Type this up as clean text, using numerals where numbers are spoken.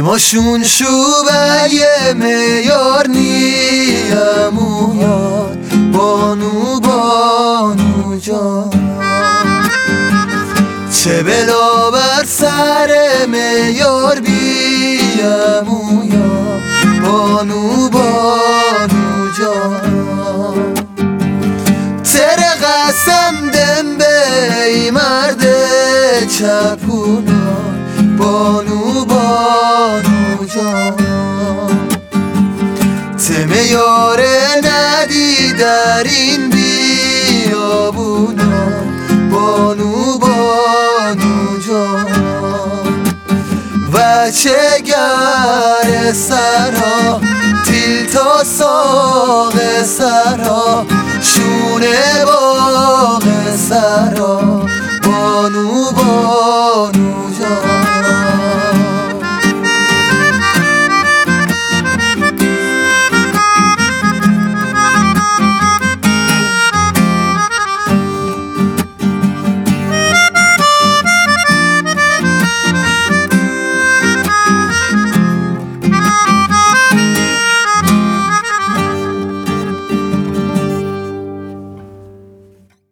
چماشون شوبه میار نیمو یار بانو بانو جان چه بلا بر سر میار بیمو یار بانو بانو جان تر قسم دم بی مرد چپونا بانو بانو جان تم یاره ندی در این بیابونا بانو بانو جان و چه گر سرا تیل تا ساق سرا شونه باغ سرا بانو بانو